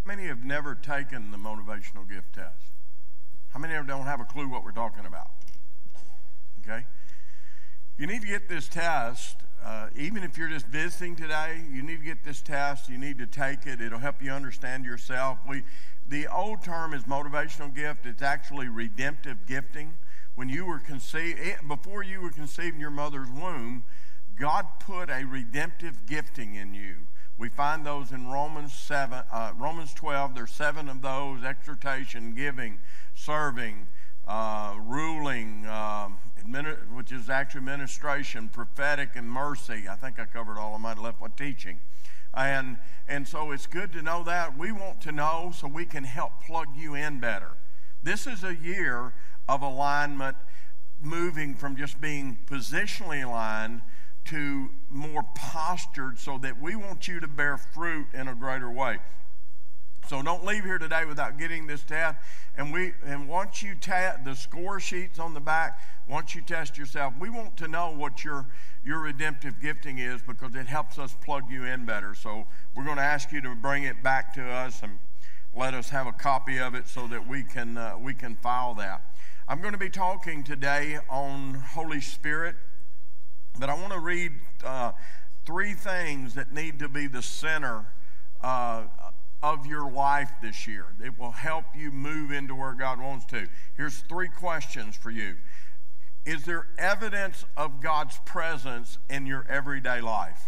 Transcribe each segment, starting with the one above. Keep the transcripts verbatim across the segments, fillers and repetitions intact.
many have never taken the motivational gift test? How many of them don't have a clue what we're talking about? Okay? You need to get this test. Uh, even if you're just visiting today, you need to get this test. You need to take it. It'll help you understand yourself. We, the old term is motivational gift. It's actually redemptive gifting. When you were conceived, before you were conceived in your mother's womb, God put a redemptive gifting in you. We find those in Romans seven, uh, Romans twelve. There's seven of those: exhortation, giving, serving, uh, ruling, um, which is actually administration, prophetic, and mercy. I think I covered all of my left with teaching. And, and so it's good to know that. We want to know so we can help plug you in better. This is a year of alignment, moving from just being positionally aligned to more postured, so that we want you to bear fruit in a greater way. So don't leave here today without getting this test. And we and once you test the score sheets on the back, once you test yourself, we want to know what your your redemptive gifting is, because it helps us plug you in better. So we're going to ask you to bring it back to us and let us have a copy of it so that we can uh, we can file that. I'm going to be talking today on Holy Spirit, but I want to read uh, three things that need to be the center uh, of your life this year. It will help you move into where God wants to. Here's three questions for you. Is there evidence of God's presence in your everyday life?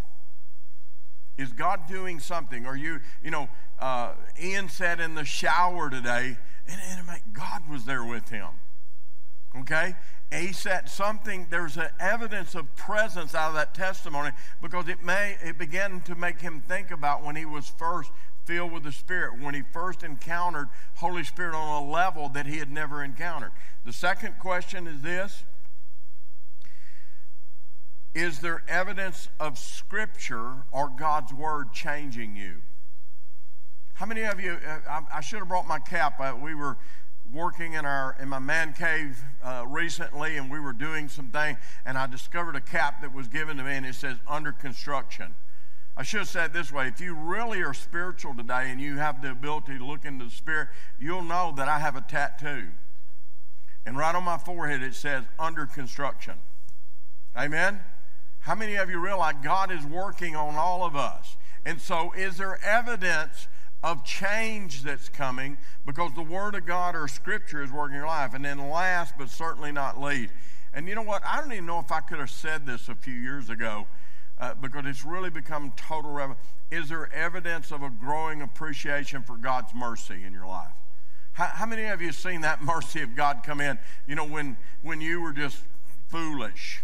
Is God doing something? Are you, you know, uh, Ian said in the shower today, and, and God was there with him. Okay? And he said something, there's an evidence of presence out of that testimony, because it may it began to make him think about when he was first filled with the Spirit, when he first encountered Holy Spirit on a level that he had never encountered. The second question is this: is there evidence of Scripture or God's Word changing you? How many of you, I, I should have brought my cap. Uh, we were working in our in my man cave uh, recently, and we were doing some things, and I discovered a cap that was given to me, and it says under construction. I should have said it this way: if you really are spiritual today and you have the ability to look into the Spirit, you'll know that I have a tattoo, and right on my forehead it says under construction. Amen? How many of you realize God is working on all of us? And so is there evidence of change that's coming, because the Word of God or Scripture is working in your life? And then last but certainly not least, and you know what, I don't even know if I could have said this a few years ago, uh, because it's really become total revelation. Is there evidence of a growing appreciation for God's mercy in your life? How, how many of you have seen that mercy of God come in, you know, when, when you were just foolish?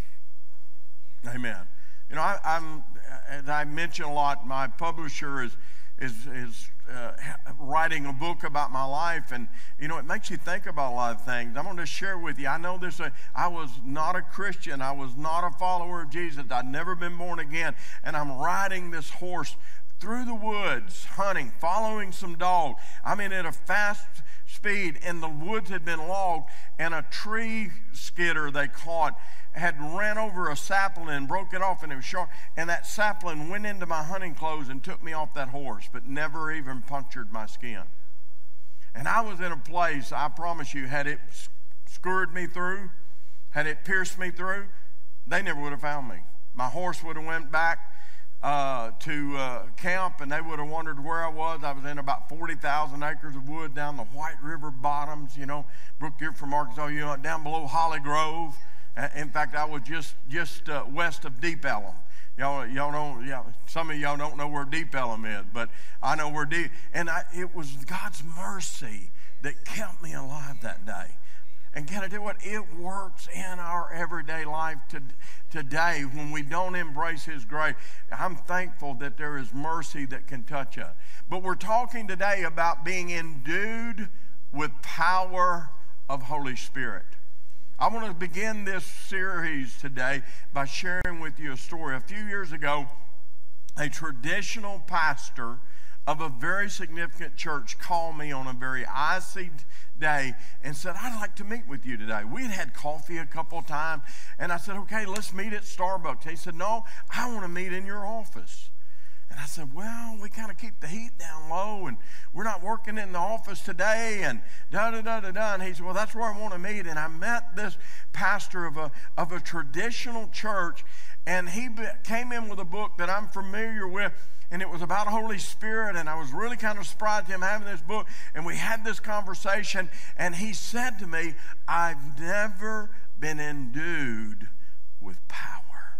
Amen. You know, I, I'm, as I mention a lot, my publisher is is is uh, writing a book about my life, and you know, it makes you think about a lot of things. I'm going to share with you. I know this. Uh, I was not a Christian. I was not a follower of Jesus. I'd never been born again, and I'm riding this horse through the woods, hunting, following some dogs. I mean, at a fast speed, and the woods had been logged, and a tree skidder they caught had ran over a sapling and broke it off, and it was short, and that sapling went into my hunting clothes and took me off that horse, but never even punctured my skin. And I was in a place, I promise you, had it skewered me through, had it pierced me through, they never would have found me. My horse would have went back uh, to uh, camp, and they would have wondered where I was. I was in about forty thousand acres of wood down the White River bottoms, you know, Brook, you're from Arkansas, you know, down below Holly Grove. In fact, I was just just uh, west of Deep Ellum. Y'all, y'all don't. Yeah, some of y'all don't know where Deep Ellum is, but I know where Deep. And I, it was God's mercy that kept me alive that day. And can I tell you what? It works in our everyday life to, today when we don't embrace His grace. I'm thankful that there is mercy that can touch us. But we're talking today about being endued with power of Holy Spirit. I want to begin this series today by sharing with you a story. A few years ago, a traditional pastor of a very significant church called me on a very icy day and said, I'd like to meet with you today. We had had coffee a couple of times, and I said, okay, let's meet at Starbucks. He said, no, I want to meet in your office. And I said, well, we kind of keep the heat down low, and we're not working in the office today, and da-da-da-da-da. And he said, well, that's where I want to meet. And I met this pastor of a, of a traditional church, and he be, came in with a book that I'm familiar with, and it was about Holy Spirit, and I was really kind of surprised him having this book, and we had this conversation, and he said to me, I've never been endued with power.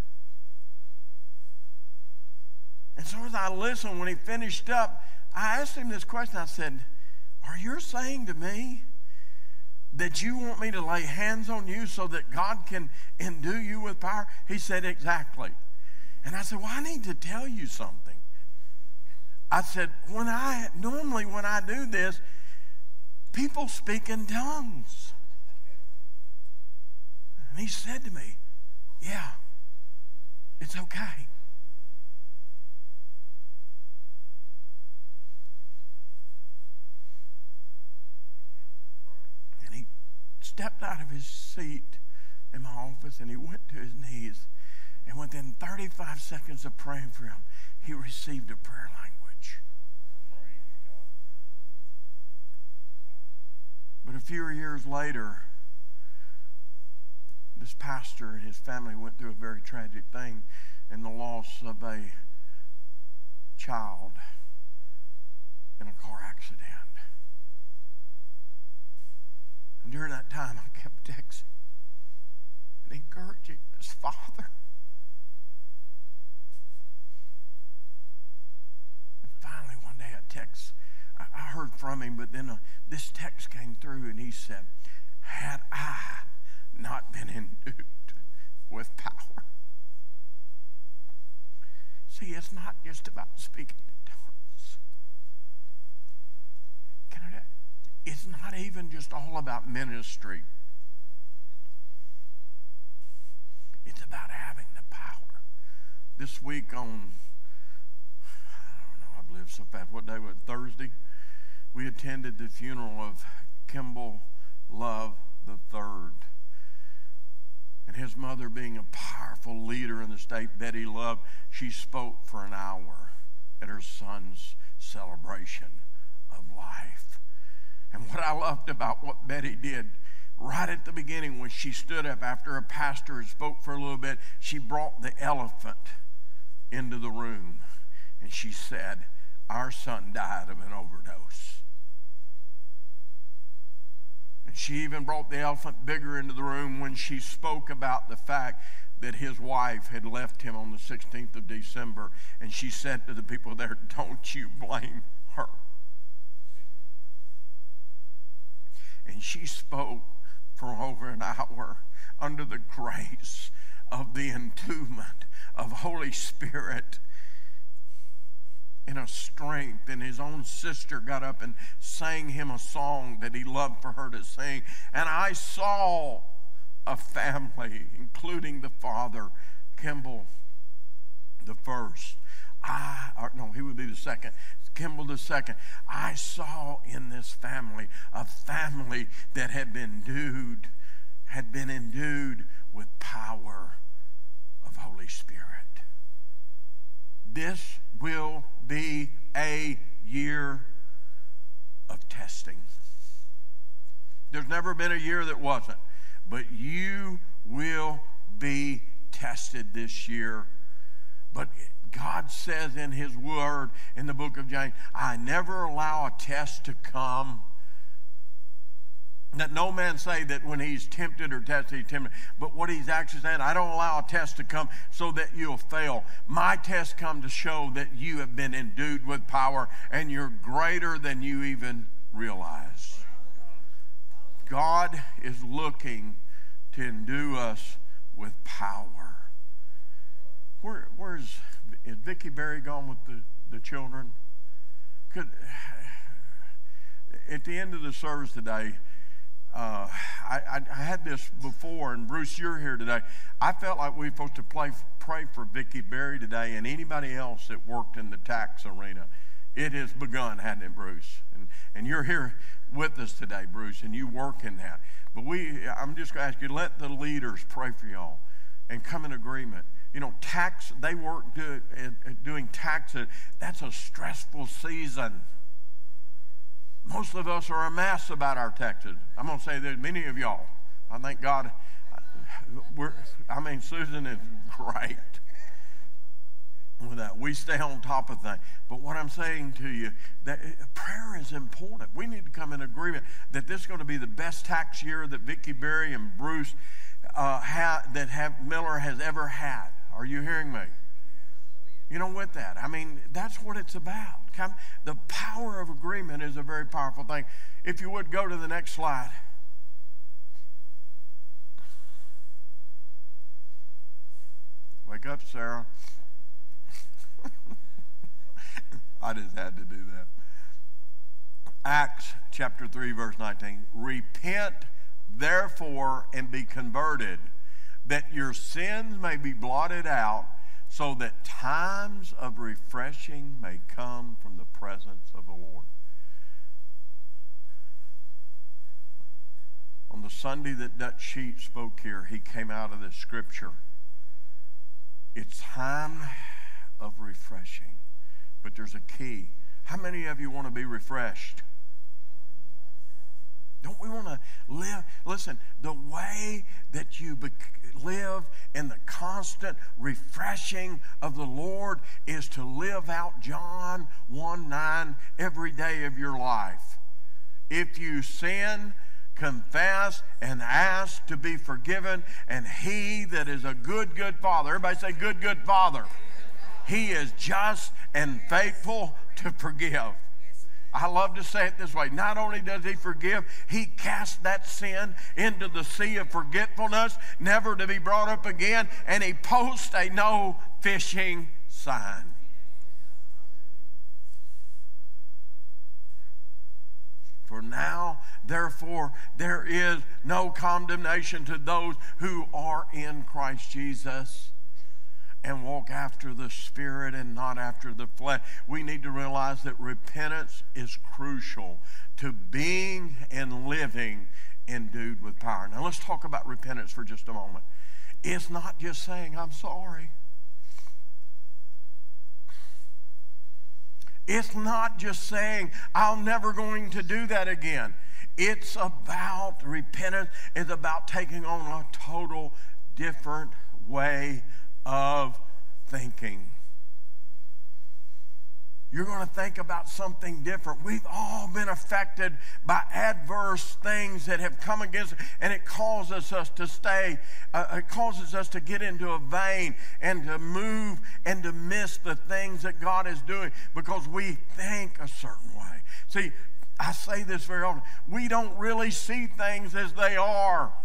And so as I listened, when he finished up, I asked him this question. I said, are you saying to me that you want me to lay hands on you so that God can endue you with power? He said, exactly. And I said, well, I need to tell you something. I said, when I, normally when I do this, people speak in tongues. And he said to me, yeah, it's okay. Stepped out of his seat in my office, and he went to his knees, and within thirty-five seconds of praying for him, he received a prayer language. But a few years later, this pastor and his family went through a very tragic thing in the loss of a child in a car accident. And during that time, I kept texting and encouraging his father. And finally, one day, I text, I, I heard from him, but then uh, this text came through, and he said, had I not been endued with power. See, it's not just about speaking in tongues. Can I It's not even just all about ministry. It's about having the power. This week on, I don't know, I've lived so fast. What day was it? Thursday? We attended the funeral of Kimball Love the third. And his mother, being a powerful leader in the state, Betty Love, she spoke for an hour at her son's celebration of life. And what I loved about what Betty did, right at the beginning when she stood up after a pastor had spoke for a little bit, she brought the elephant into the room. And she said, our son died of an overdose. And she even brought the elephant bigger into the room when she spoke about the fact that his wife had left him on the sixteenth of December. And she said to the people there, don't you blame her. And she spoke for over an hour under the grace of the entombment of Holy Spirit in a strength. And his own sister got up and sang him a song that he loved for her to sing. And I saw a family, including the father, Kimball the first. I, or no, he would be the second. Kimball the second. I saw in this family a family that had been endued, had been endued with power of Holy Spirit. This will be a year of testing. There's never been a year that wasn't, but you will be tested this year. But God says in his word in the book of James, I never allow a test to come. That no man say that when he's tempted or tested, he's tempted. But what he's actually saying, I don't allow a test to come so that you'll fail. My tests come to show that you have been endued with power and you're greater than you even realize. God is looking to endue us with power. Where, where's Is Vicky Berry gone with the, the children? Could, at the end of the service today, uh, I, I, I had this before, and Bruce, you're here today. I felt like we were supposed to play, pray for Vicky Berry today and anybody else that worked in the tax arena. It has begun, hasn't it, Bruce? And, and you're here with us today, Bruce, and you work in that. But we, I'm just going to ask you, let the leaders pray for y'all and come in agreement. you know, tax, they work do, at doing taxes. That's a stressful season. Most of us are a mess about our taxes. I'm going to say there's many of y'all. I thank God. We're, I mean, Susan is great with that. We stay on top of things. But what I'm saying to you, that prayer is important. We need to come in agreement that this is going to be the best tax year that Vicki Berry and Bruce uh, ha, that have, Miller has ever had. Are you hearing me? You know, with that, I mean, that's what it's about. Come, the power of agreement is a very powerful thing. If you would go to the next slide. Wake up, Sarah. I just had to do that. Acts chapter three, verse nineteen. Repent, therefore, and be converted, that your sins may be blotted out, so that times of refreshing may come from the presence of the Lord. On the Sunday that Dutch Sheep spoke here, he came out of this scripture. It's time of refreshing. But there's a key. How many of you want to be refreshed? Don't we want to live? Listen, the way that you be- live in the constant refreshing of the Lord is to live out John one nine every day of your life. If you sin, confess and ask to be forgiven, and he that is a good, good Father, everybody say good, good Father. He is just and faithful to forgive. I love to say it this way. Not only does he forgive, he casts that sin into the sea of forgetfulness, never to be brought up again, and he posts a no fishing sign. For now, therefore, there is no condemnation to those who are in Christ Jesus and walk after the Spirit and not after the flesh. We need to realize that repentance is crucial to being and living endued with power. Now let's talk about repentance for just a moment. It's not just saying, I'm sorry. It's not just saying, I'm never going to do that again. It's about, repentance is about taking on a total different way of thinking. You're going to think about something different. We've all been affected by adverse things that have come against us, and it causes us to stay, uh, it causes us to get into a vein and to move and to miss the things that God is doing because we think a certain way. See, I say this very often. We don't really see things as they are.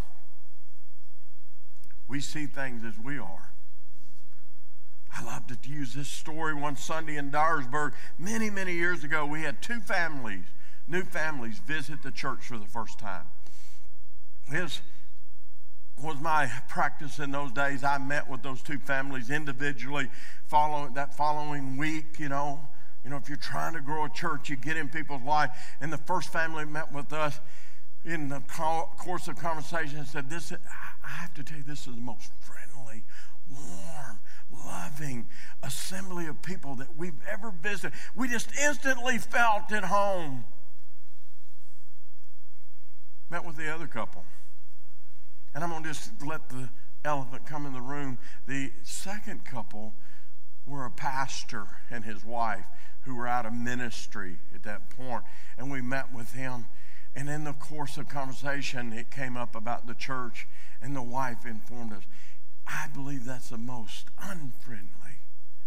We see things as we are. I love to use this story. One Sunday in Dyersburg, many, many years ago, we had two families, new families, visit the church for the first time. This was my practice in those days. I met with those two families individually following that following week, you know. You know, if you're trying to grow a church, you get in people's life. And the first family met with us in the course of conversation and said, "This, I have to tell you, this is the most friendly, warm, loving assembly of people that we've ever visited. We just instantly felt at home." Met with the other couple. And I'm going to just let the elephant come in the room. The second couple were a pastor and his wife who were out of ministry at that point. And we met with him. And in the course of conversation, it came up about the church. And the wife informed us, "I believe that's the most unfriendly,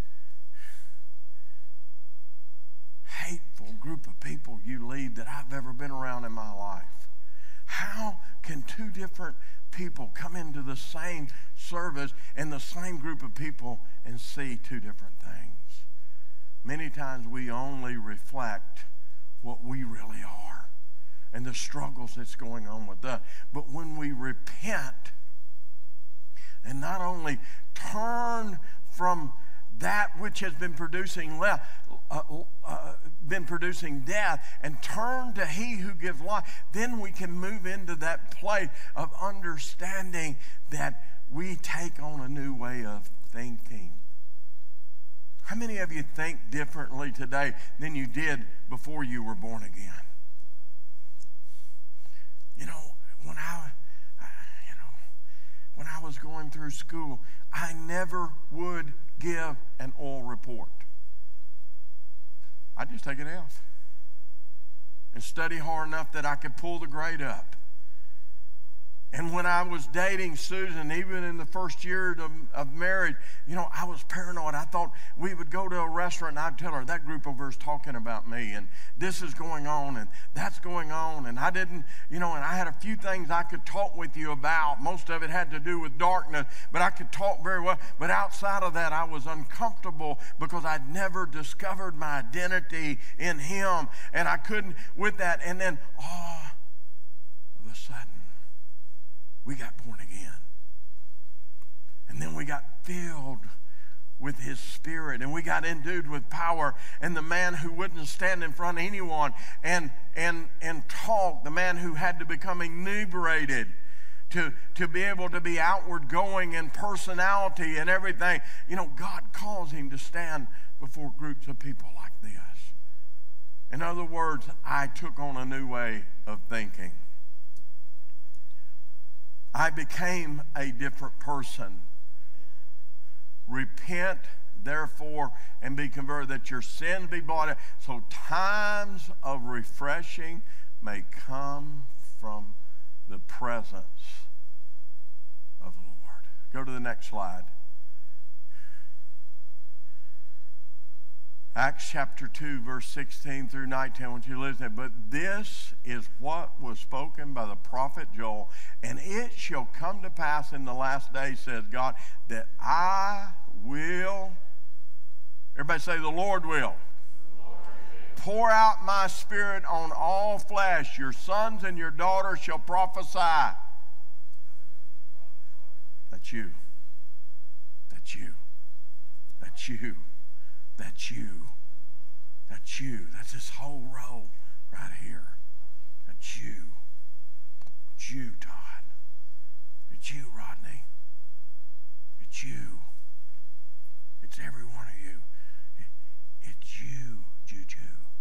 hateful group of people you lead that I've ever been around in my life. How can two different people come into the same service and the same group of people and see two different things?" Many times we only reflect what we really are and the struggles that's going on with us. But when we repent and not only turn from that which has been producing left, uh, uh, been producing death, and turn to He who gives life, then we can move into that place of understanding that we take on a new way of thinking. How many of you think differently today than you did before you were born again? You know, when I, you know, when I was going through school, I never would give an oral report. I'd just take an F and study hard enough that I could pull the grade up. And when I was dating Susan, even in the first year of, of marriage, you know, I was paranoid. I thought we would go to a restaurant and I'd tell her, that group over there is talking about me, and this is going on, and that's going on. And I didn't, you know, and I had a few things I could talk with you about. Most of it had to do with darkness, but I could talk very well. But outside of that, I was uncomfortable because I'd never discovered my identity in him. And I couldn't with that. And then, all of a sudden, we got born again. And then we got filled with his Spirit, and we got endued with power. And the man who wouldn't stand in front of anyone and and and talk, the man who had to become inebriated to, to be able to be outward going in personality and everything, you know, God calls him to stand before groups of people like this. In other words, I took on a new way of thinking. I became a different person. Repent, therefore, and be converted, that your sins be blotted, so times of refreshing may come from the presence of the Lord. Go to the next slide. Acts chapter two, verse sixteen through nineteen. I want you to listen. But this is what was spoken by the prophet Joel. And it shall come to pass in the last days, says God, that I will, everybody say, the Lord will, the Lord will pour out my Spirit on all flesh. Your sons and your daughters shall prophesy. That's you. That's you. That's you. That's you. That's you. That's this whole row right here. That's you. It's you, Todd. It's you, Rodney. It's you. It's every one of you. It's you, Juju.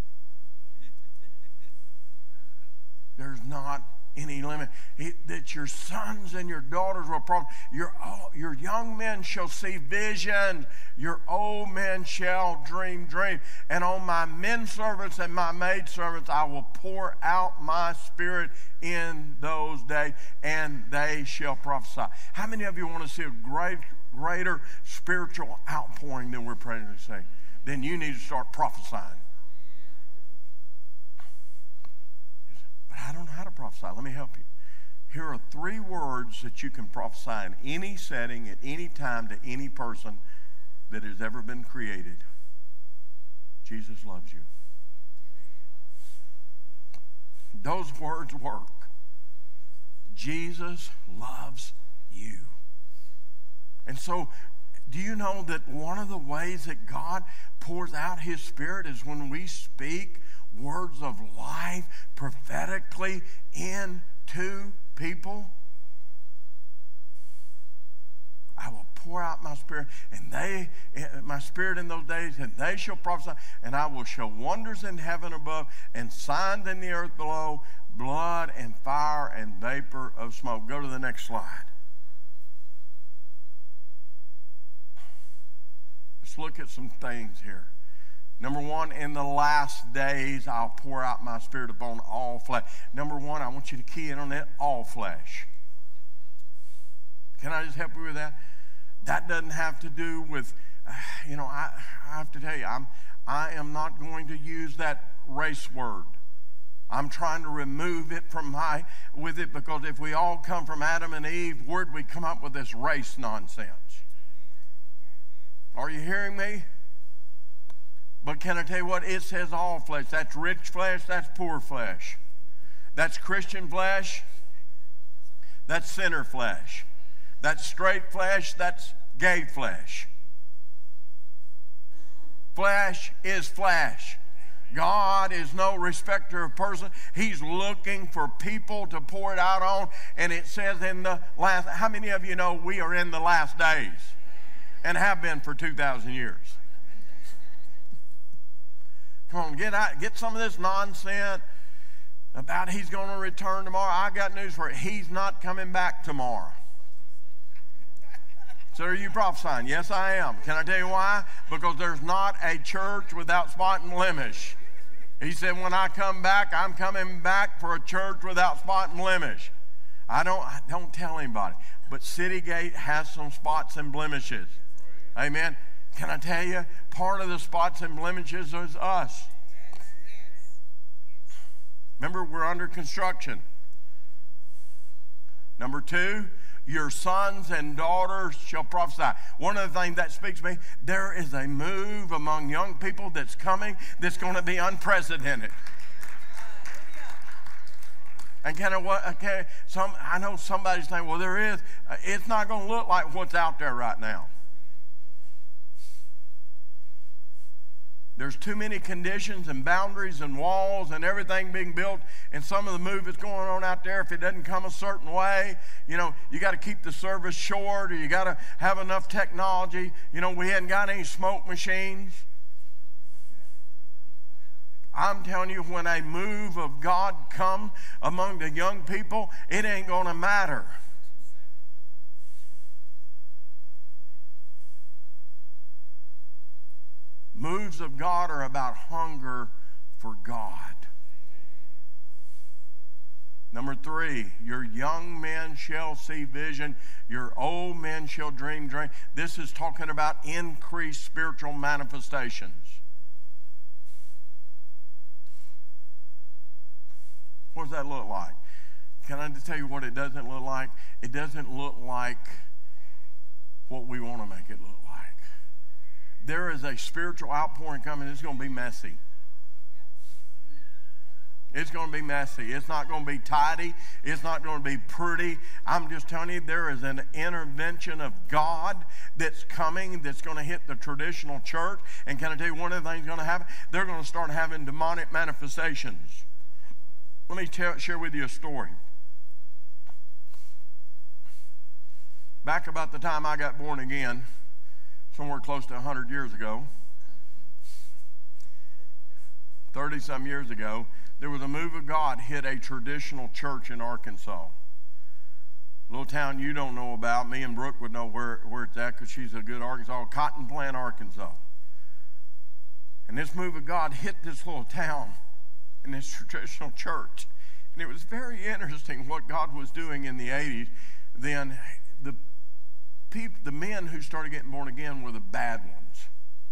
There's not any limit. It, that your sons and your daughters will prophesy. Your, your young men shall see visions. Your old men shall dream dreams. And on my men servants and my maid servants I will pour out my Spirit in those days, and they shall prophesy. How many of you want to see a great, greater spiritual outpouring than we're praying to say? Then you need to start prophesying. But I don't know how to prophesy. Let me help you. Here are three words that you can prophesy in any setting, at any time, to any person that has ever been created. Jesus loves you. Those words work. Jesus loves you. And so, do you know that one of the ways that God pours out his Spirit is when we speak words of life prophetically into people? I will pour out my Spirit, and they, my Spirit in those days, and they shall prophesy, and I will show wonders in heaven above, and signs in the earth below, blood and fire and vapor of smoke. Go to the next slide. Let's look at some things here. Number one, in the last days, I'll pour out my Spirit upon all flesh. Number one, I want you to key in on that, all flesh. Can I just help you with that? That doesn't have to do with, uh, you know, I, I have to tell you, I'm, I am not going to use that race word. I'm trying to remove it from my, with it, because if we all come from Adam and Eve, where'd we come up with this race nonsense? Are you hearing me? But can I tell you what? It says all flesh. That's rich flesh, that's poor flesh. That's Christian flesh, that's sinner flesh. That's straight flesh, that's gay flesh. Flesh is flesh. God is no respecter of person. He's looking for people to pour it out on. And it says in the last, how many of you know we are in the last days? and have been for two thousand years. Come on, get out, get some of this nonsense about he's going to return tomorrow. I got news for you. He's not coming back tomorrow. So are you prophesying? Yes, I am. Can I tell you why? Because there's not a church without spot and blemish. He said, when I come back, I'm coming back for a church without spot and blemish. I don't, I don't tell anybody. But City Gate has some spots and blemishes. Amen. Can I tell you, part of the spots and blemishes is us. Remember, we're under construction. Number two, your sons and daughters shall prophesy. One of the things that speaks to me, there is a move among young people that's coming that's going to be unprecedented. And can I, what, okay, some, I know somebody's saying, well, there is. It's not going to look like what's out there right now. There's too many conditions and boundaries and walls and everything being built, and some of the move that's going on out there, if it doesn't come a certain way, you know, you got to keep the service short, or you got to have enough technology. You know, we hadn't got any smoke machines. I'm telling you, when a move of God comes among the young people, it ain't going to matter. Moves of God are about hunger for God. Number three, your young men shall see vision, your old men shall dream dream. This is talking about increased spiritual manifestations. What does that look like? Can I just tell you what it doesn't look like? It doesn't look like what we want to make it look like. There is a spiritual outpouring coming. It's going to be messy. It's going to be messy. It's not going to be tidy. It's not going to be pretty. I'm just telling you, there is an intervention of God that's coming that's going to hit the traditional church. And can I tell you one of the things going to happen? They're going to start having demonic manifestations. Let me tell, share with you a story. Back about the time I got born again, somewhere close to one hundred years ago, thirty-some years ago, there was a move of God hit a traditional church in Arkansas. A little town you don't know about. Me and Brooke would know where, where it's at because she's a good Arkansas, Cotton Plant, Arkansas. And this move of God hit this little town in this traditional church. And it was very interesting what God was doing in the eighties. Then the people, the men who started getting born again were the bad ones.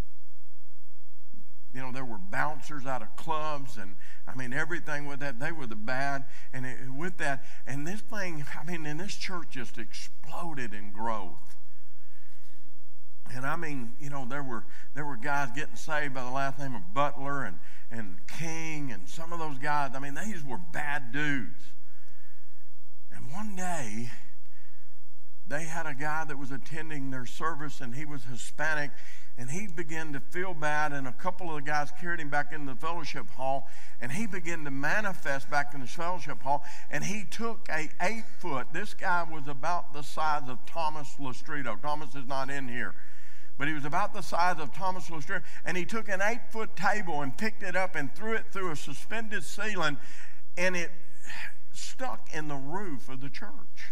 You know, there were bouncers out of clubs, and I mean everything with that. They were the bad, and it, with that, and this thing, I mean, and this church just exploded in growth. And I mean, you know, there were there were guys getting saved by the last name of Butler and and King, and some of those guys. I mean, these were bad dudes. And one day, they had a guy that was attending their service, and he was Hispanic, and he began to feel bad, and a couple of the guys carried him back into the fellowship hall, and he began to manifest back in the fellowship hall, and he took a eight foot, this guy was about the size of Thomas Lustreto. Thomas is not in here, but he was about the size of Thomas Lustreto, and he took an eight foot table and picked it up and threw it through a suspended ceiling, and it stuck in the roof of the church.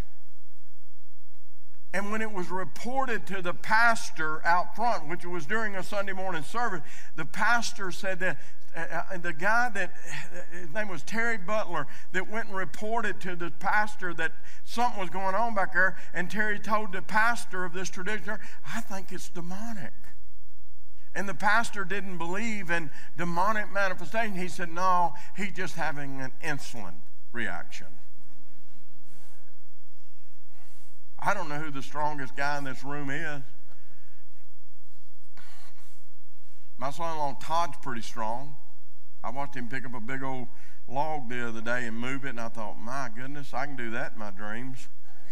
And when it was reported to the pastor out front, which was during a Sunday morning service, the pastor said that uh, the guy that, his name was Terry Butler, that went and reported to the pastor that something was going on back there, and Terry told the pastor of this tradition, I think it's demonic. And the pastor didn't believe in demonic manifestation. He said, no, he's just having an insulin reaction. I don't know who the strongest guy in this room is. My son-in-law Todd's pretty strong. I watched him pick up a big old log the other day and move it, and I thought, my goodness, I can do that in my dreams.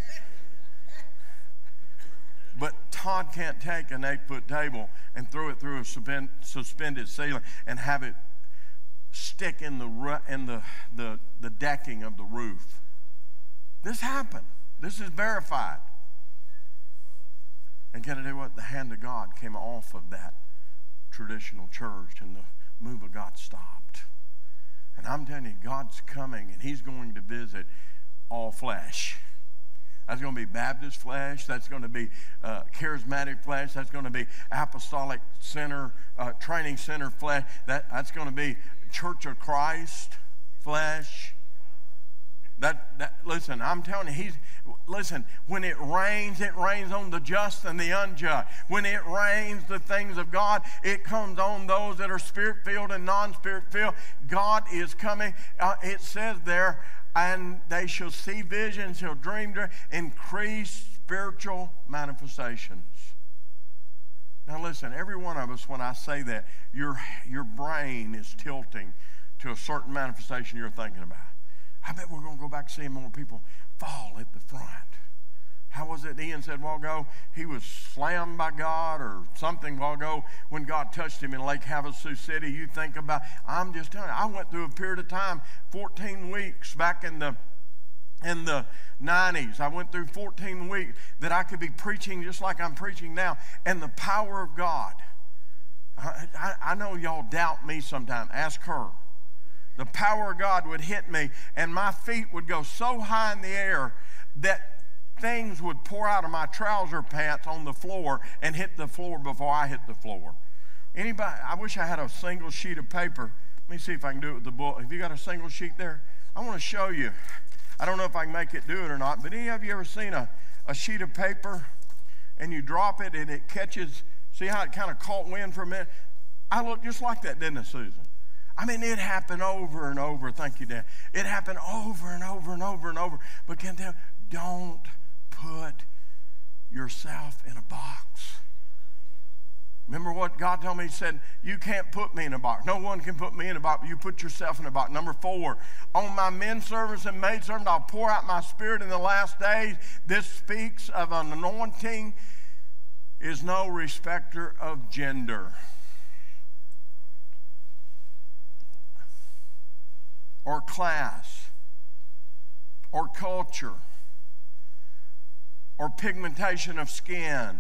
But Todd can't take an eight-foot table and throw it through a suspended ceiling and have it stick in the in the, the, the decking of the roof. This happened. This is verified. And can I tell you what? The hand of God came off of that traditional church, and the move of God stopped. And I'm telling you, God's coming, and he's going to visit all flesh. That's going to be Baptist flesh. That's going to be uh, charismatic flesh. That's going to be apostolic center, uh, training center flesh. That, that's going to be Church of Christ flesh. That, that listen, I'm telling you, he's listen, when it rains, it rains on the just and the unjust. When it rains the things of God, it comes on those that are spirit-filled and non-spirit-filled. God is coming. Uh, it says there, and they shall see visions, shall dream, dream, increase spiritual manifestations. Now listen, every one of us, when I say that, your, your brain is tilting to a certain manifestation you're thinking about. I bet we're going to go back seeing more people fall at the front. How was it Ian said a while ago? He was slammed by God or something a while ago when God touched him in Lake Havasu City. You think about, I'm just telling you, I went through a period of time, fourteen weeks back in the in the nineties. I went through fourteen weeks that I could be preaching just like I'm preaching now. And the power of God. I, I, I know y'all doubt me sometimes. Ask her. The power of God would hit me, and my feet would go so high in the air that things would pour out of my trouser pants on the floor and hit the floor before I hit the floor. Anybody? I wish I had a single sheet of paper. Let me see if I can do it with the book. Have you got a single sheet there? I want to show you. I don't know if I can make it do it or not, but any of you ever seen a, a sheet of paper and you drop it and it catches, see how it kind of caught wind for a minute? I look just like that, didn't I, Susan? I mean, it happened over and over. Thank you, Dad. It happened over and over and over and over. But can tell, don't put yourself in a box. Remember what God told me? He said, you can't put me in a box. No one can put me in a box. You put yourself in a box. Number four, on my men servants and maid servants, I'll pour out my spirit in the last days. This speaks of an anointing is no respecter of gender. Or class, or culture, or pigmentation of skin.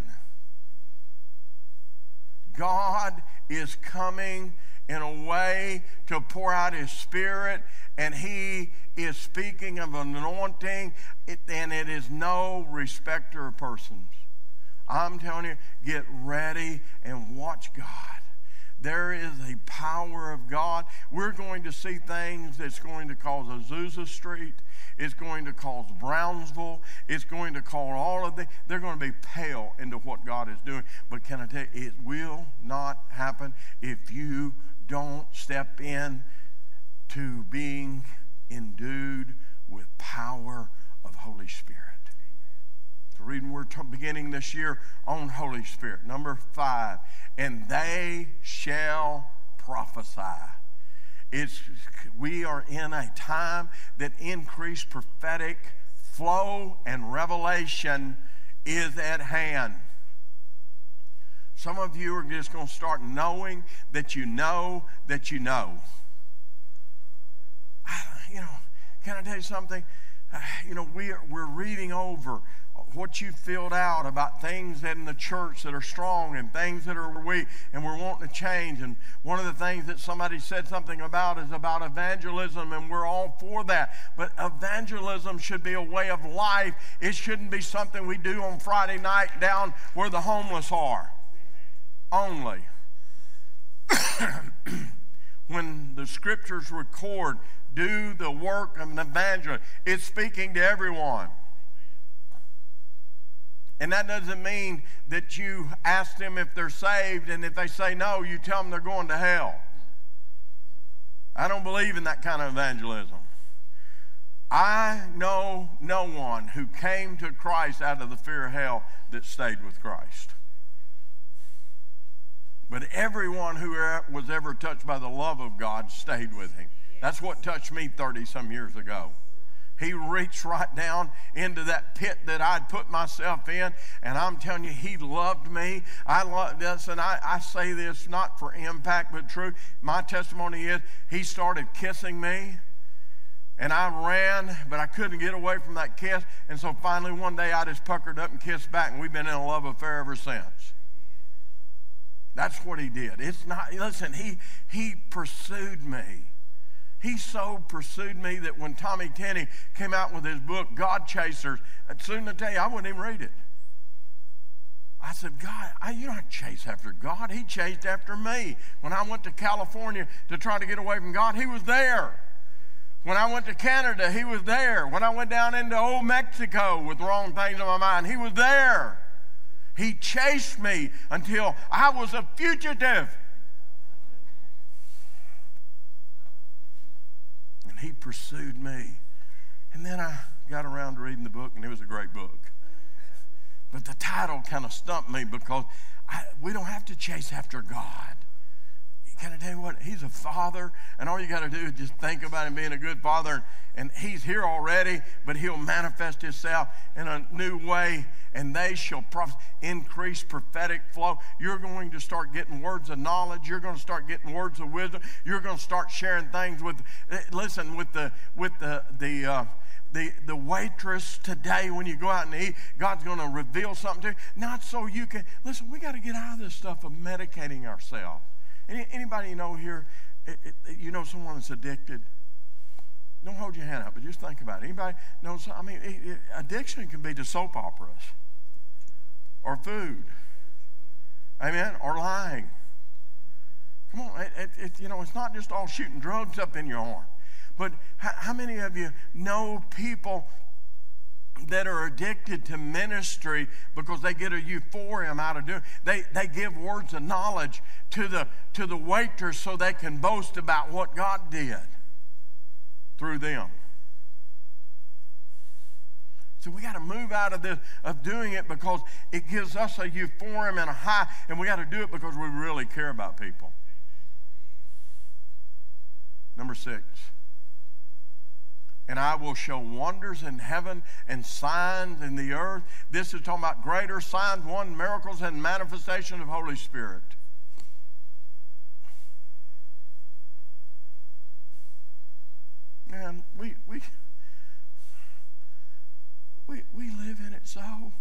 God is coming in a way to pour out his spirit, and he is speaking of an anointing, and it is no respecter of persons. I'm telling you, get ready and watch God. There is a power of God. We're going to see things that's going to cause Azusa Street. It's going to cause Brownsville. It's going to cause all of them. They're going to be pale into what God is doing. But can I tell you, it will not happen if you don't step in to being endued with power of Holy Spirit. The reading we're beginning this year on Holy Spirit. Number five. And they shall prophesy. It's, we are in a time that increased prophetic flow and revelation is at hand. Some of you are just going to start knowing that you know that you know. I, you know, can I tell you something? Uh, you know, we are, we're reading over what you filled out about things that in the church that are strong and things that are weak, and we're wanting to change. And one of the things that somebody said something about is about evangelism, and we're all for that. But evangelism should be a way of life. It shouldn't be something we do on Friday night down where the homeless are. Only. When the scriptures record, do the work of an evangelist, it's speaking to everyone. And that doesn't mean that you ask them if they're saved, and if they say no, you tell them they're going to hell. I don't believe in that kind of evangelism. I know no one who came to Christ out of the fear of hell that stayed with Christ. But everyone who was ever touched by the love of God stayed with him. That's what touched me thirty-some years ago. He reached right down into that pit that I'd put myself in, and I'm telling you, he loved me. I love this, and I, I say this not for impact, but true. My testimony is he started kissing me, And I ran, but I couldn't get away from that kiss. And so finally one day I just puckered up and kissed back, and we've been in a love affair ever since. That's what he did. It's not, listen, he, he pursued me. He so pursued me that when Tommy Tenney came out with his book, God Chasers, soon to tell you, I wouldn't even read it. I said, God, I, you don't chase after God. He chased after me. When I went to California to try to get away from God, he was there. When I went to Canada, he was there. When I went down into old Mexico with wrong things in my mind, he was there. He chased me until I was a fugitive. And he pursued me. And then I got around to reading the book, and it was a great book. But the title kind of stumped me because I, we don't have to chase after God. Can I tell you what? He's a father, and all you got to do is just think about him being a good father. And he's here already, but he'll manifest himself in a new way, and they shall prophesy. Increase prophetic flow. You're going to start getting words of knowledge. You're going to start getting words of wisdom. You're going to start sharing things with, listen, with the, with the, the, uh, The, the waitress today when you go out and eat. God's going to reveal something to you. Not so you can, listen, we got to get out of this stuff of medicating ourselves. Any, anybody you know here, it, it, you know someone that's addicted? Don't hold your hand up, but just think about it. Anybody know, I mean, it, it, addiction can be to soap operas or food. Amen? Or lying. Come on, it, it, it, you know, it's not just all shooting drugs up in your arm. But how many of you know people that are addicted to ministry because they get a euphorium out of doing it? They, they give words of knowledge to the, to the waitress so they can boast about what God did through them. So we got to move out of this, of doing it because it gives us a euphorium and a high, and we got to do it because we really care about people. Number six. And I will show wonders in heaven and signs in the earth. This is talking about greater signs, one, miracles, and manifestation of Holy Spirit. Man, we we we we live in it so.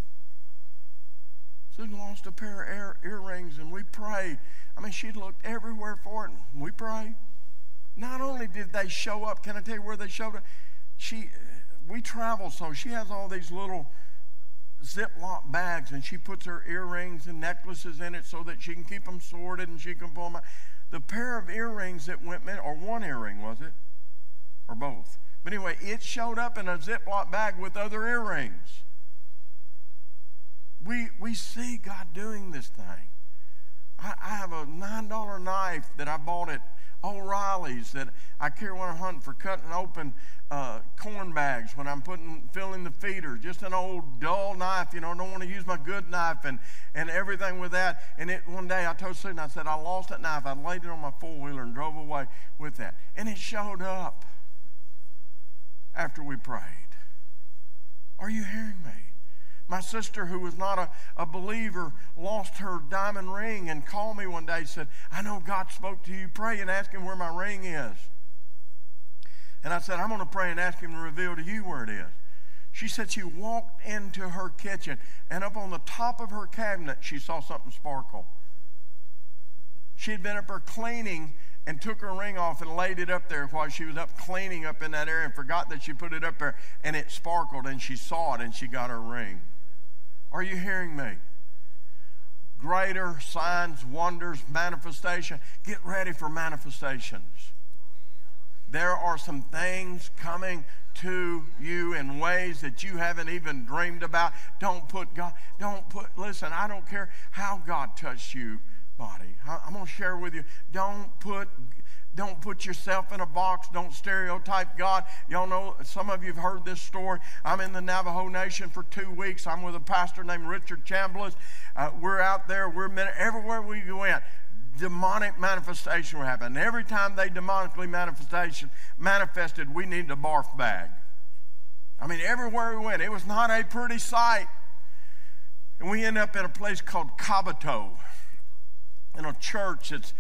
Susan lost a pair of ear, earrings, and we prayed. I mean, she looked everywhere for it, and we prayed. Not only did they show up, can I tell you where they showed up? She, we travel, so she has all these little Ziploc bags, and she puts her earrings and necklaces in it so that she can keep them sorted and she can pull them out. The pair of earrings that went, or one earring, was it? Or both? But anyway, it showed up in a Ziploc bag with other earrings. We, we see God doing this thing. I, I have a nine dollar knife that I bought at O'Reilly's that I carry when I'm hunting for cutting open uh, corn bags when I'm putting filling the feeder. Just an old dull knife, you know. Don't want to use my good knife and and everything with that. And it one day I told Susan, I said I lost that knife. I laid it on my four wheeler and drove away with that, and it showed up after we prayed. Are you hearing me? My sister, who was not a, a believer, lost her diamond ring and called me one day and said, I know God spoke to you. Pray and ask him where my ring is. And I said, I'm going to pray and ask him to reveal to you where it is. She said she walked into her kitchen, and up on the top of her cabinet, she saw something sparkle. She had been up there cleaning and took her ring off and laid it up there while she was up cleaning up in that area and forgot that she put it up there, and it sparkled, and she saw it, and she got her ring. Are you hearing me? Greater signs, wonders, manifestation. Get ready for manifestations. There are some things coming to you in ways that you haven't even dreamed about. Don't put God, don't put, listen, I don't care how God touched you, body. I'm going to share with you, don't put Don't put yourself in a box. Don't stereotype God. Y'all know, some of you have heard this story. I'm in the Navajo Nation for two weeks. I'm with a pastor named Richard Chambliss. Uh, we're out there. We're everywhere we went. Demonic manifestation will happen. Every time they demonically manifestation manifested, we needed a barf bag. I mean, everywhere we went, it was not a pretty sight. And we end up in a place called Kabato, in a church that's,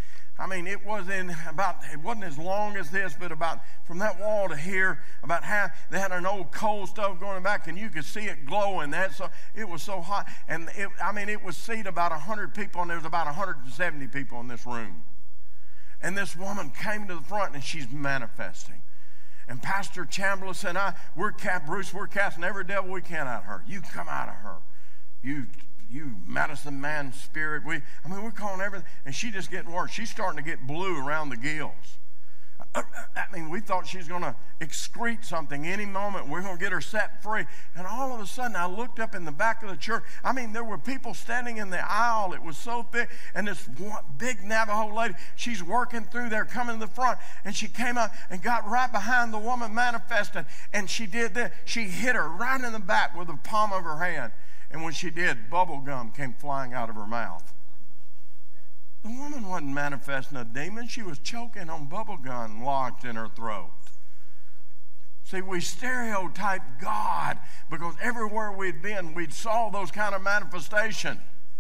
I mean, it was in about, it wasn't as long as this, but about from that wall to here, about half, they had an old coal stove going back, and you could see it glowing. They had so, it was so hot. And it, I mean, it would seat about one hundred people, and there was about one hundred seventy people in this room. And this woman came to the front, and she's manifesting. And Pastor Chambliss and I, we're, Bruce, we're casting every devil we can out of her. You come out of her. You You medicine man spirit. We, I mean, we're calling everything. And she's just getting worse. She's starting to get blue around the gills. I mean, we thought she was going to excrete something any moment. We're going to get her set free. And all of a sudden, I looked up in the back of the church. I mean, there were people standing in the aisle. It was so thick. And this one, big Navajo lady, she's working through there, coming to the front. And she came up and got right behind the woman manifesting. And she did this. She hit her right in the back with the palm of her hand. And when she did, bubble gum came flying out of her mouth. The woman wasn't manifesting a demon. She was choking on bubble gum locked in her throat. See, we stereotype God because everywhere we'd been, we'd saw those kind of manifestations.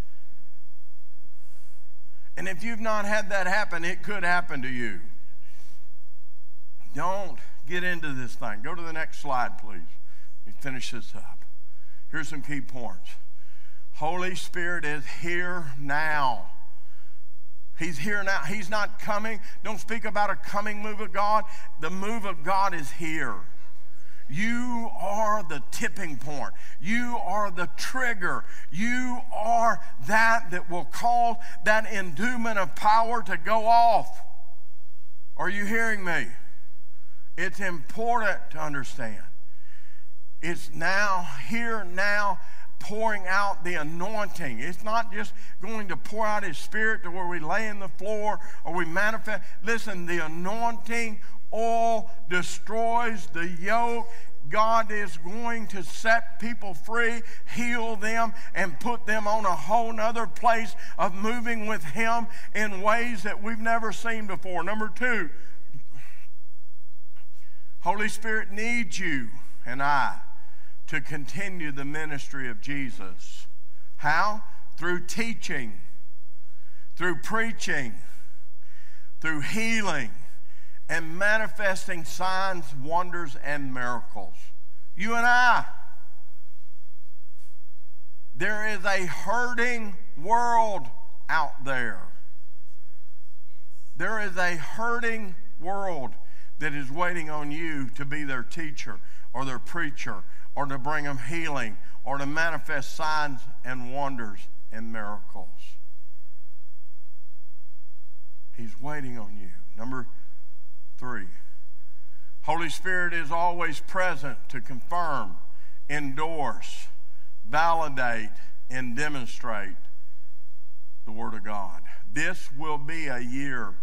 And if you've not had that happen, it could happen to you. Don't get into this thing. Go to the next slide, please. Let me finish this up. Here's some key points. Holy Spirit is here now. He's here now. He's not coming. Don't speak about a coming move of God. The move of God is here. You are the tipping point. You are the trigger. You are that that will cause that endowment of power to go off. Are you hearing me? It's important to understand. It's now, here, now, pouring out the anointing. It's not just going to pour out His Spirit to where we lay in the floor or we manifest. Listen, the anointing oil destroys the yoke. God is going to set people free, heal them, and put them on a whole nother place of moving with Him in ways that we've never seen before. Number two, Holy Spirit needs you and I to continue the ministry of Jesus. How? Through teaching, through preaching, through healing, and manifesting signs, wonders, and miracles. You and I. There is a hurting world out there. There is a hurting world that is waiting on you to be their teacher or their preacher, or to bring them healing, or to manifest signs and wonders and miracles. He's waiting on you. Number three, Holy Spirit is always present to confirm, endorse, validate, and demonstrate the Word of God. This will be a year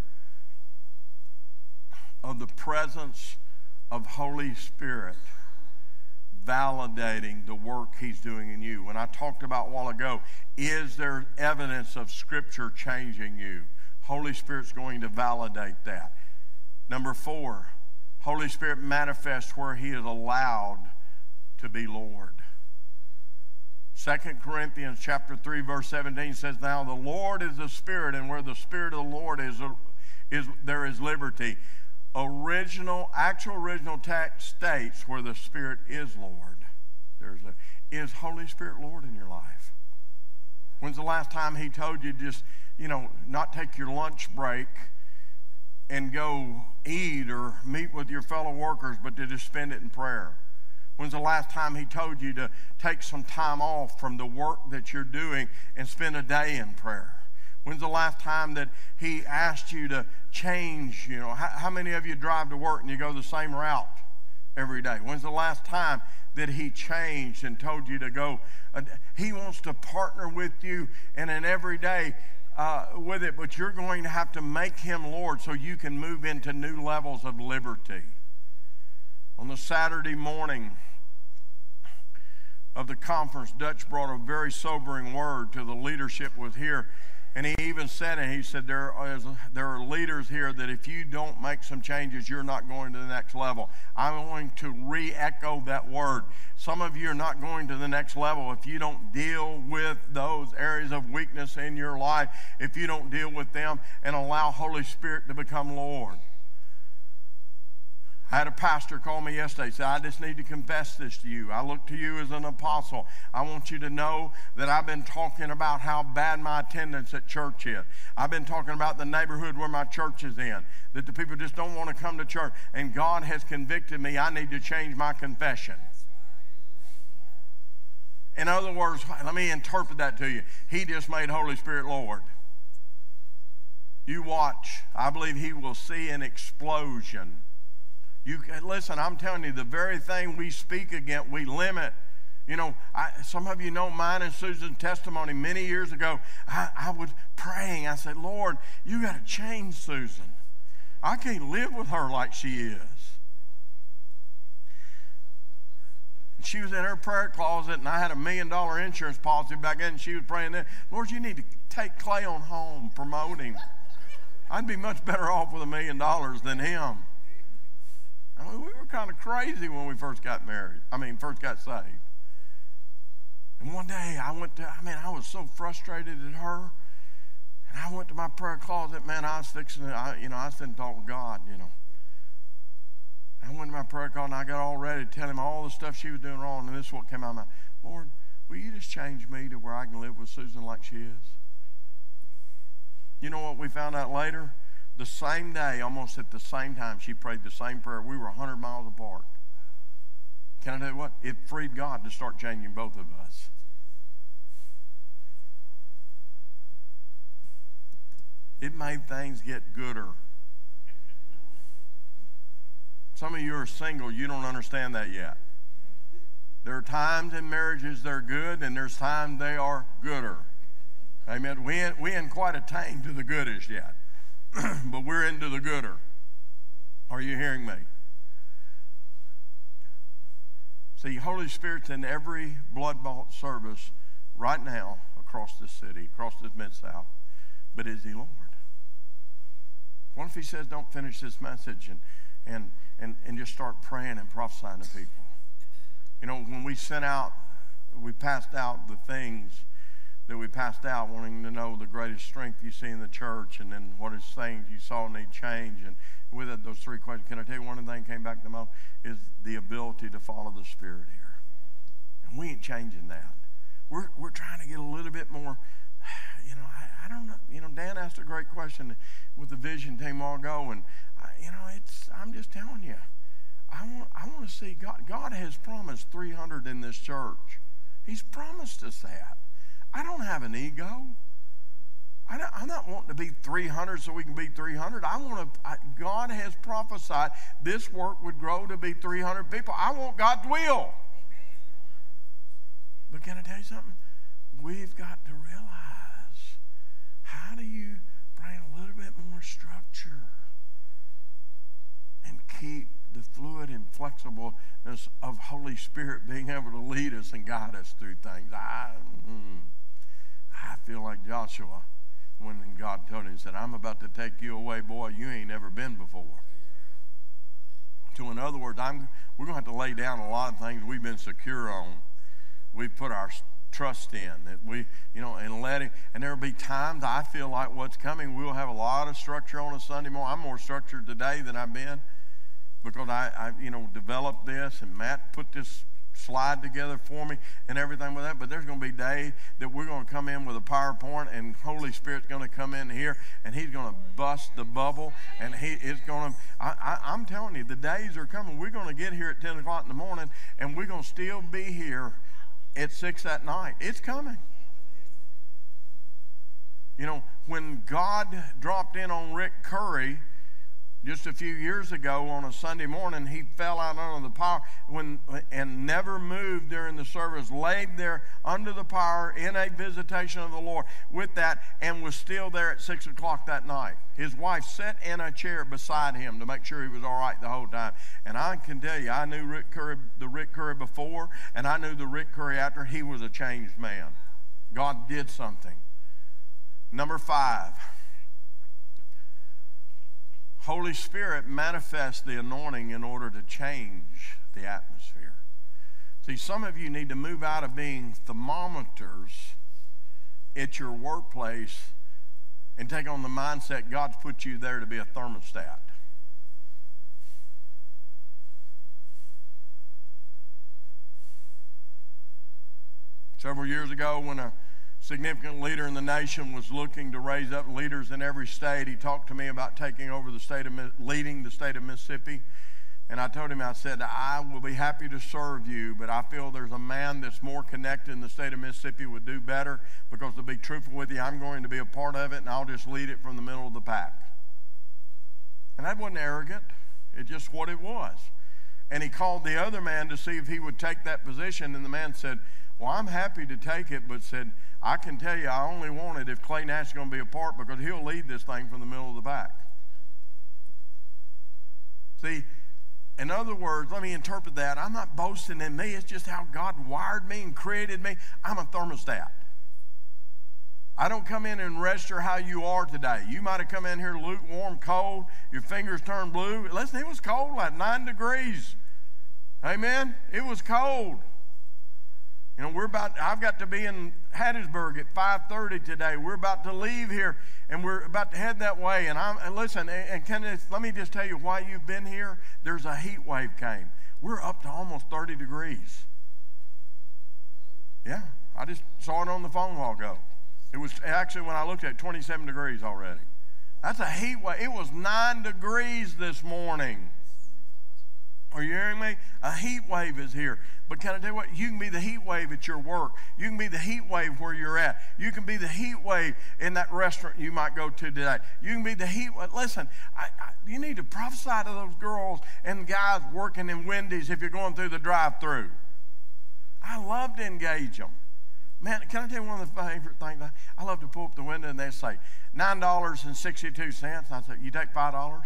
of the presence of Holy Spirit validating the work He's doing in you. When I talked about a while ago, is there evidence of Scripture changing you? Holy Spirit's going to validate that. Number four, Holy Spirit manifests where He is allowed to be Lord. Second Corinthians chapter three, verse seventeen says, now the Lord is the Spirit, and where the Spirit of the Lord is, is there is liberty. Original, actual original text states where the Spirit is Lord. There's a, is Holy Spirit Lord in your life? When's the last time He told you just, you know, not take your lunch break and go eat or meet with your fellow workers, but to just spend it in prayer? When's the last time He told you to take some time off from the work that you're doing and spend a day in prayer? When's the last time that He asked you to change? You know, how, how many of you drive to work and you go the same route every day? When's the last time that He changed and told you to go? Uh, he wants to partner with you in an everyday uh, with it, but you're going to have to make Him Lord so you can move into new levels of liberty. On the Saturday morning of the conference, Dutch brought a very sobering word to the leadership was here. And he even said it, he said, there is, there are leaders here that if you don't make some changes, you're not going to the next level. I'm going to re-echo that word. Some of you are not going to the next level if you don't deal with those areas of weakness in your life, if you don't deal with them and allow Holy Spirit to become Lord. I had a pastor call me yesterday, say, I just need to confess this to you. I look to you as an apostle. I want you to know that I've been talking about how bad my attendance at church is. I've been talking about the neighborhood where my church is in, that the people just don't want to come to church. And God has convicted me. I need to change my confession. In other words, let me interpret that to you. He just made Holy Spirit Lord. You watch. I believe he will see an explosion. You listen, I'm telling you, the very thing we speak against, we limit. You know, I, some of you know mine and Susan's testimony. Many years ago, I, I was praying. I said, Lord, you got to change Susan. I can't live with her like she is. And she was in her prayer closet, and I had a million dollar insurance policy back then, and she was praying there, Lord, you need to take Clay on home, promote him. I'd be much better off with a million dollars than him. I mean, we were kind of crazy when we first got married. I mean, first got saved. And one day I went to, I mean, I was so frustrated at her. And I went to my prayer closet. Man, I was fixing it. I, you know, I was sitting talking with God, you know. I went to my prayer closet and I got all ready to tell him all the stuff she was doing wrong. And this is what came out of my mouth. Lord, will you just change me to where I can live with Susan like she is? You know what we found out later? The same day, almost at the same time, she prayed the same prayer. We were one hundred miles apart. Can I tell you what? It freed God to start changing both of us. It made things get gooder. Some of you are single. You don't understand that yet. There are times in marriages they're good, and there's times they are gooder. Amen. We ain't, we ain't quite attained to the goodish yet. But we're into the gooder. Are you hearing me? See, Holy Spirit's in every blood-bought service right now across this city, across this Mid-South. But is he Lord? What if he says, don't finish this message and, and, and, and just start praying and prophesying to people? You know, when we sent out, we passed out the things that we passed out, wanting to know the greatest strength you see in the church, and then what is things you saw need change. And with it, those three questions, can I tell you one of the things that came back the most is the ability to follow the Spirit here. And we ain't changing that. We're we're trying to get a little bit more, you know, I, I don't know. You know, Dan asked a great question with the vision team all ago, and I, you know, it's I'm just telling you, I want I want to see God. God has promised three hundred in this church. He's promised us that. I don't have an ego. I don't, I'm not wanting to be three hundred so we can be three hundred. I want to. I, God has prophesied this work would grow to be three hundred people. I want God's will. Amen. But can I tell you something? We've got to realize, how do you bring a little bit more structure and keep the fluid and flexibleness of Holy Spirit being able to lead us and guide us through things? I, mm, I feel like Joshua when God told him, he said, I'm about to take you away, boy, you ain't never been before. So in other words, I'm, we're going to have to lay down a lot of things we've been secure on. We've put our trust in, that we, you know, and let him, and there'll be times I feel like what's coming, we'll have a lot of structure on a Sunday morning. I'm more structured today than I've been because I, I you know, developed this, and Matt put this slide together for me and everything with that. But there's going to be days that we're going to come in with a PowerPoint, and Holy Spirit's going to come in here, and he's going to bust the bubble, and he is going to, I, I, I'm telling you, the days are coming. We're going to get here at ten o'clock in the morning, and we're going to still be here at six at night. It's coming. You know, when God dropped in on Rick Curry just a few years ago on a Sunday morning, he fell out under the power when, and never moved during the service, laid there under the power in a visitation of the Lord with that, and was still there at six o'clock that night. His wife sat in a chair beside him to make sure he was all right the whole time. And I can tell you, I knew Rick Curry, the Rick Curry before, and I knew the Rick Curry after. He was a changed man. God did something. Number five, Holy Spirit manifests the anointing in order to change the atmosphere. See, some of you need to move out of being thermometers at your workplace and take on the mindset God's put you there to be a thermostat. Several years ago, when a significant leader in the nation was looking to raise up leaders in every state, he talked to me about taking over the state of, leading the state of Mississippi. And I told him, I said, I will be happy to serve you, but I feel there's a man that's more connected in the state of Mississippi would do better, because to be truthful with you, I'm going to be a part of it, and I'll just lead it from the middle of the pack. And that wasn't arrogant. It's just what it was. And he called the other man to see if he would take that position, and the man said, well, I'm happy to take it, but said, I can tell you I only want it if Clay Nash is going to be a part, because he'll lead this thing from the middle of the pack. See, in other words, let me interpret that. I'm not boasting in me. It's just how God wired me and created me. I'm a thermostat. I don't come in and register how you are today. You might have come in here lukewarm, cold, your fingers turned blue. Listen, it was cold, like nine degrees. Amen? It was cold. You know, we're about, I've got to be in Hattiesburg at five thirty today. We're about to leave here, and we're about to head that way. And I'm, and listen, and can this, let me just tell you why you've been here. There's a heat wave came. We're up to almost thirty degrees. Yeah, I just saw it on the phone a while ago. It was actually, when I looked at it, twenty-seven degrees already. That's a heat wave. It was nine degrees this morning. Are you hearing me? A heat wave is here. But can I tell you what? You can be the heat wave at your work. You can be the heat wave where you're at. You can be the heat wave in that restaurant you might go to today. You can be the heat wave. Listen, I, I, you need to prophesy to those girls and guys working in Wendy's if you're going through the drive-thru. I love to engage them. Man, can I tell you one of the favorite things? I love to pull up the window and they say, nine dollars and sixty-two cents. I say, you take five dollars?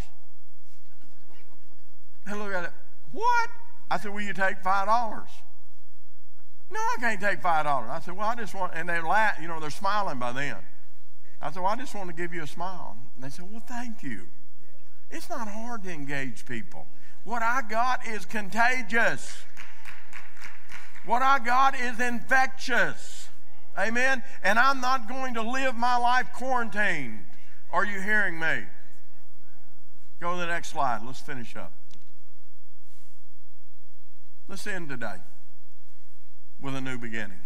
They look at it. What? I said, will you take five dollars? No, I can't take five dollars. I said, well, I just want, and they laugh, you know, they're smiling by then. I said, well, I just want to give you a smile. And they said, well, thank you. It's not hard to engage people. What I got is contagious. What I got is infectious. Amen? And I'm not going to live my life quarantined. Are you hearing me? Go to the next slide. Let's finish up. Let's end today with a new beginning.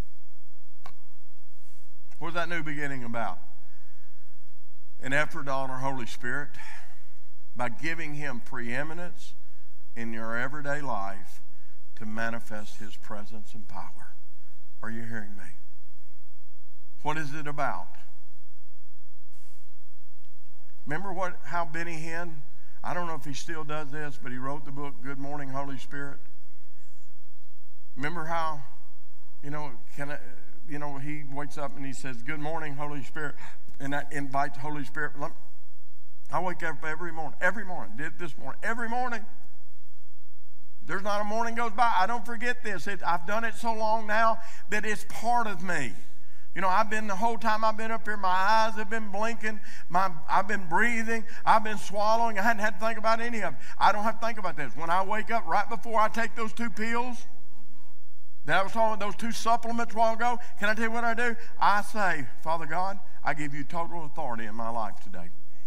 What's that new beginning about? An effort to honor Holy Spirit by giving Him preeminence in your everyday life to manifest His presence and power. Are you hearing me? What is it about? Remember what how Benny Hinn, I don't know if he still does this, but he wrote the book, Good Morning, Holy Spirit. Remember how, you know, can I, you know, he wakes up and he says, good morning, Holy Spirit, and that invites Holy Spirit. I wake up every morning, every morning, did this morning, every morning. There's not a morning goes by. I don't forget this. It, I've done it so long now that it's part of me. You know, I've been, the whole time I've been up here, my eyes have been blinking, my, I've been breathing, I've been swallowing. I hadn't had to think about any of it. I don't have to think about this. When I wake up, right before I take those two pills, that I was talking about, those two supplements a while ago, can I tell you what I do? I say, Father God, I give you total authority in my life today.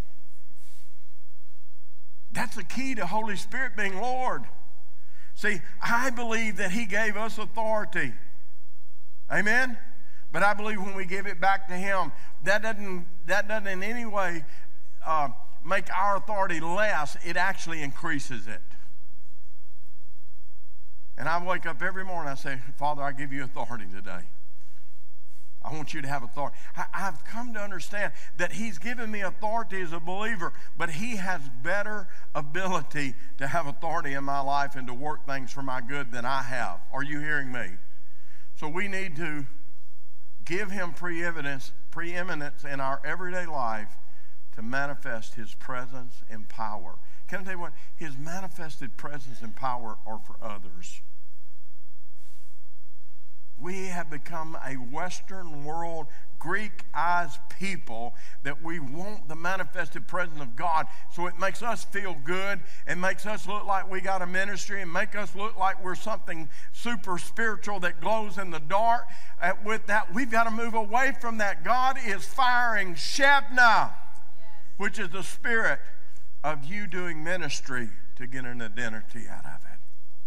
That's the key to Holy Spirit being Lord. See, I believe that He gave us authority. Amen? But I believe when we give it back to Him, that doesn't, that doesn't in any way uh, make our authority less. It actually increases it. And I wake up every morning, I say, Father, I give you authority today. I want you to have authority. I, I've come to understand that He's given me authority as a believer, but He has better ability to have authority in my life and to work things for my good than I have. Are you hearing me? So we need to give Him preeminence, preeminence in our everyday life to manifest His presence and power. Can I tell you what? His manifested presence and power are for others. we have become a Western world, Greek eyes people that we want the manifested presence of God. So it makes us feel good and makes us look like we got a ministry and make us look like we're something super spiritual that glows in the dark. Uh, with that, we've got to move away from that. God is firing Shebna, which is the spirit of you doing ministry to get an identity out of it.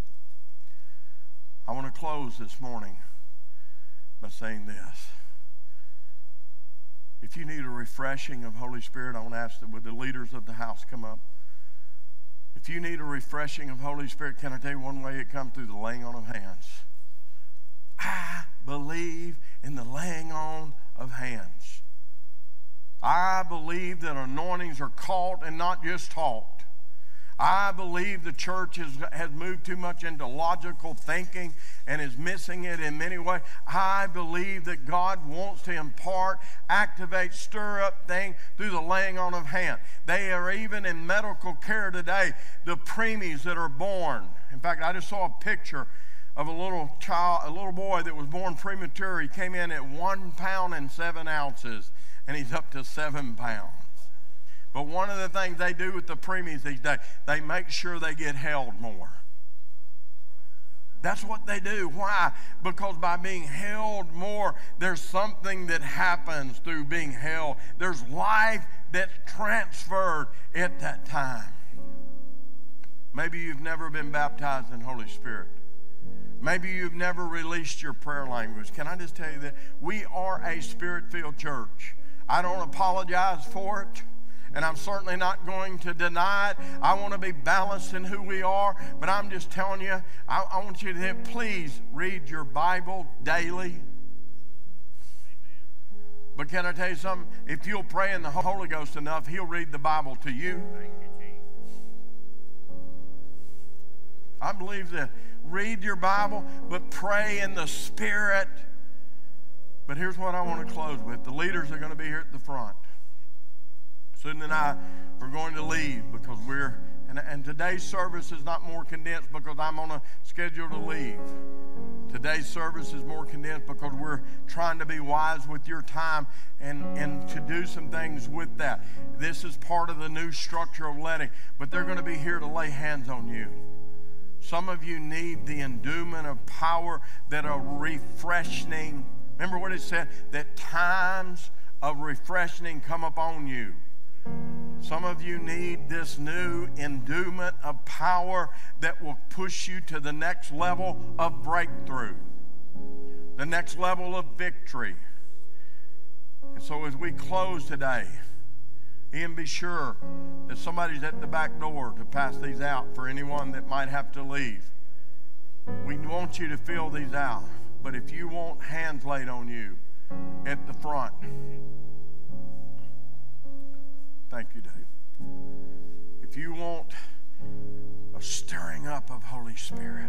I want to close this morning by saying this. If you need a refreshing of Holy Spirit, I want to ask that would the leaders of the house come up. If you need a refreshing of Holy Spirit, can I tell you one way it comes? Through the laying on of hands. I believe in the laying on of hands. I believe that anointings are caught and not just taught. I believe the church has, has moved too much into logical thinking and is missing it in many ways. I believe that God wants to impart, activate, stir up things through the laying on of hands. They are even in medical care today, the preemies that are born. In fact, I just saw a picture of a little child, a little boy that was born premature. He came in at one pound and seven ounces, and he's up to seven pounds. But one of the things they do with the preemies these days, they make sure they get held more. That's what they do. Why? Because by being held more, there's something that happens through being held. There's life that's transferred at that time. Maybe you've never been baptized in Holy Spirit. Maybe you've never released your prayer language. Can I just tell you that we are a Spirit-filled church? I don't apologize for it. And I'm certainly not going to deny it. I want to be balanced in who we are. But I'm just telling you, I, I want you to please read your Bible daily. Amen. But can I tell you something? If you'll pray in the Holy Ghost enough, He'll read the Bible to you. Thank you, Jesus. I believe that. Read your Bible, but pray in the Spirit. But here's what I want to close with. The leaders are going to be here at the front. Susan and I are going to leave because we're, and, and today's service is not more condensed because I'm on a schedule to leave. Today's service is more condensed because we're trying to be wise with your time and, and to do some things with that. This is part of the new structure of letting, but they're going to be here to lay hands on you. Some of you need the endowment of power that are refreshing. Remember what it said? That times of refreshing come upon you. Some of you need this new endowment of power that will push you to the next level of breakthrough, the next level of victory. And so as we close today, Ian, be sure that somebody's at the back door to pass these out for anyone that might have to leave. We want you to fill these out, but if you want hands laid on you at the front, thank you, Dave. If you want a stirring up of Holy Spirit,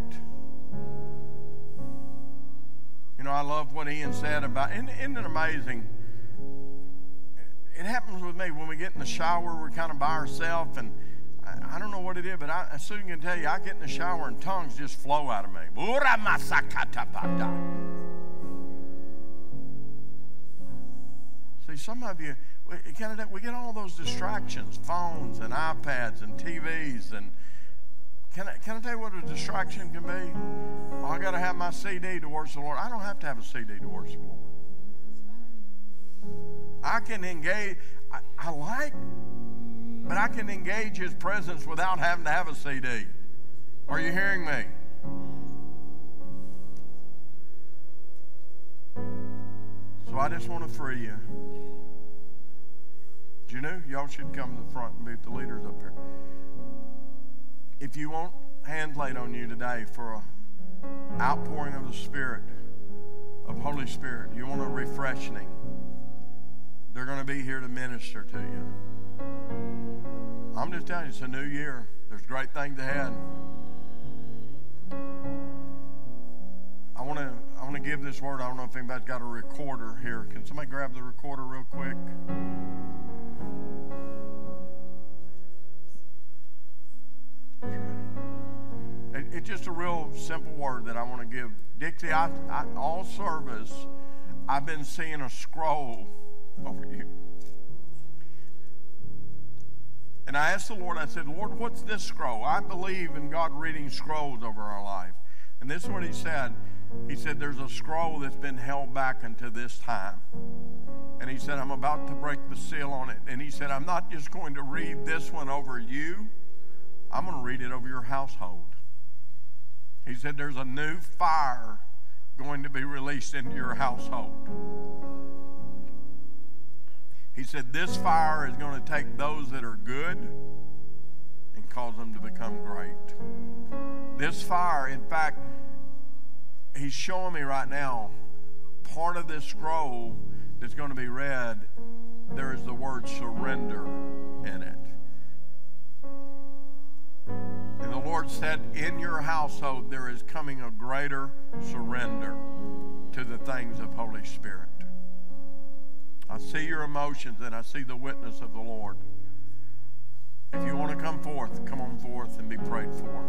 you know, I love what Ian said about, isn't, isn't it amazing? It happens with me when we get in the shower, we're kind of by ourselves, and I, I don't know what it is, but I, I soon can tell you, I get in the shower and tongues just flow out of me. See, some of you, we get all those distractions, phones and iPads and T Vs, and can I, can I tell you what a distraction can be? Oh, I got to have my C D to worship the Lord. I don't have to have a C D to worship the Lord. I can engage, I, I like, but I can engage His presence without having to have a C D. Are you hearing me? So I just want to free you. Do you know? Y'all should come to the front and meet the leaders up here. If you want hands laid on you today for an outpouring of the Spirit, of Holy Spirit, you want a refreshing, they're going to be here to minister to you. I'm just telling you, it's a new year. There's great things ahead. I want to I want to give this word. I don't know if anybody's got a recorder here. Can somebody grab the recorder real quick? It, it just a real simple word that I want to give. Dixie, I, I, all service, I've been seeing a scroll over you. And I asked the Lord, I said, Lord, what's this scroll? I believe in God reading scrolls over our life. And this is what he said. He said, there's a scroll that's been held back until this time. And he said, I'm about to break the seal on it. And he said, I'm not just going to read this one over you. I'm going to read it over your household. He said, there's a new fire going to be released into your household. He said, this fire is going to take those that are good and cause them to become great. This fire, in fact, he's showing me right now, part of this scroll that's going to be read, there is the word surrender in it. And the Lord said, in your household, there is coming a greater surrender to the things of Holy Spirit. I see your emotions and I see the witness of the Lord. If you want to come forth, come on forth and be prayed for.